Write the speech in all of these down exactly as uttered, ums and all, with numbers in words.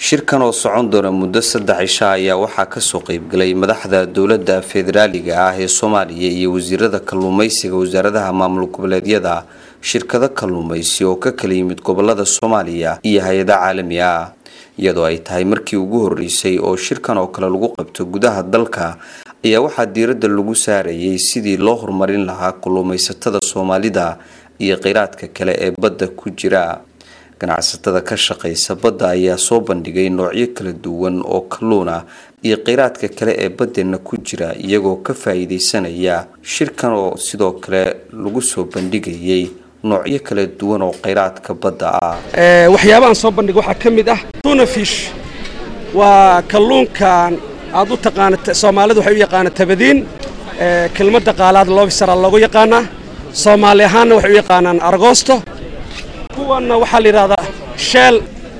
shirkan oo socon doona muddo saddex cisho ayaa waxaa ka soo qayb galay madaxda dowladda federaaliga ah ee Soomaaliya iyo wasiirada kalluumaysiga wasaaradaha maamul goboleedyada shirkado kalluumaysi oo ka kala yimid gobolada Soomaaliya iyo hay'adaha caalamiga ah iyadoo ay tahay markii ugu horeysay oo shirkan oo kale lagu qabto gudaha dalka ayaa waxaa diiradda lagu saarayay sidii loo horumarin lahaa kalluumaysatada Soomaalida iyo kheyraadka kale ee badda ku jira ganacsatada ka shaqeysa badda ayaa soo bandhigay noocyo kala duwan oo kalluun ah iyo kheyraadka kale ee baddeena ku jira iyagoo ka faa'iideysanaya shirkan oo sidoo kale lagu soo bandhigayay noocyo kala duwan oo kheyraadka badda ah ee waxyaabahan soo bandhig waxa kamid ah tuna fish waa kalluunkan aad u taqaanata Soomaalidu waxay u yaqaanaan tabadiin ee kelmadda qaalaad loo bisara lagu yaqaanaa Soomaali ahaan waxay u yaqaanaan argoosto kuwana waxa la yiraahdaa shell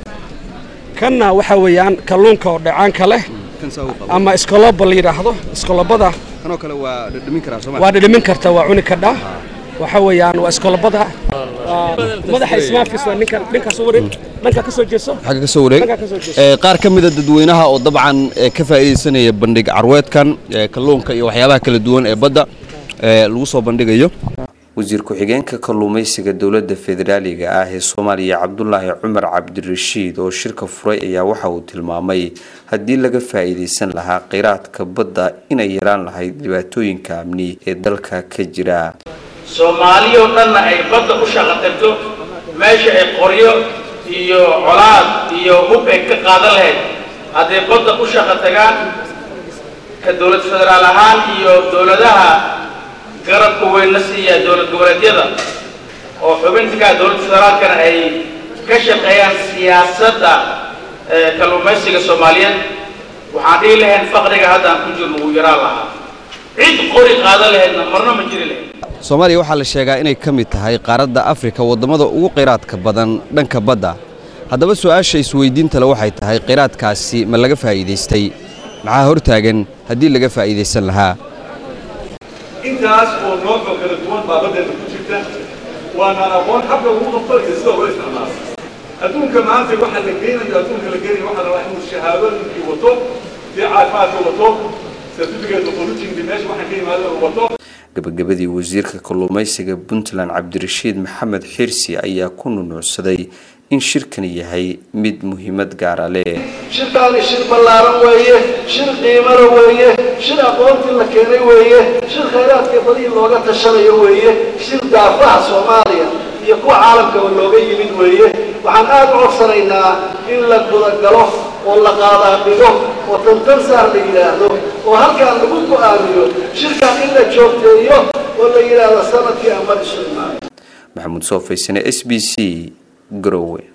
kana waxa weeyaan kalluunka oo dhacaanka leh ama iskolobo la yiraahdo iskolobada kanoo kale waa dhadhamin karaa Soomaali waa dhadhamin karta waa cuni kadhaa waxa weeyaan waa iskolobada madaxa ismaafis waa ninka ninka soo wareeg dhanka ka soo jeeso xagga ka soo wareeg ee qaar kamid ah dadweynaha oo dabcan ka faa'iideysanaya bandhig carweedkan kalluunka iyo waxyaabaha kala duwan ee badda ee lagu soo bandhigayo wasiir ku-xigeenka kalluumaysiga dowladda federaaliga ah ee Soomaaliya Cabdullaahi Cumar Cabdirashiid oo shirka furay ayaa waxa uu tilmaamay haddii laga faa'iideysan lahaa kheyraadka badda inay yaraan lahayd dhibaatooyinka amni ee dalka ka jira Soomaaliya oo dhan ay badda u shaqato meesha ay qoryo iyo colaad iyo hub ay ka qaadan lahayd haddii badda u shaqatagaan ka dowlad federaal ahaan iyo dowladaha garabka weyn la siiya dowlad goboleedyada oo xubinta dowladda federaalkana ay ka shaqeeyaan siyaasadda kalluumaysiga Soomaaliyeed waxaan dhihi lahayn faqriga hadda aan ku jirno uu yaraan lahaa cid qori qaadan lahaydna marna ma jiri lahayn Soomaaliya waxa la sheegaa inay ka mid tahay qaaradda Afrika wadamada ugu kheyraadka badan dhanka badda haddaba su'aasha isweydiinta la waxay tahay kheyraadkaasi ma laga faa'iideystay maxaa hortaagan haddii laga faa'iideysan lahaa intaas oo nooc kala duwan baa badda ku jirta waana aqoon habka ugu qabtay sida loo isticmaalo adduunka maanta waxa la geenayo adduunka la geenayo waxa la rabaa inuu shahaadooyin wato si caafimaad wato certificate of origin dimash waxa ka yimaado wato gabagabadii wasiirka kalluumaysiga Puntland Cabdirashiid Maxamed Xirsi ayaa ku nunucsaday in shirkan yahay mid muhiimad gaar ah leh shirkan shir ballaaran weeye shir qiimo leh weeye shir aqoontii la keenay weeye shir kheyraadka badii looga tashanayo weeye shir daafaha Soomaaliya iyo ku caalamka looga yimid weeye waxaan aad u codsanaynaa in la guda galo oo la qaadaa dhigo oo tantan saar la yiraahdo oo halkaan lagu go'aamiyo shirkan in la joogteeyo oo la yiraahdo sanadkii ama isha Maxamuud Soo Faysane S B C Garowe.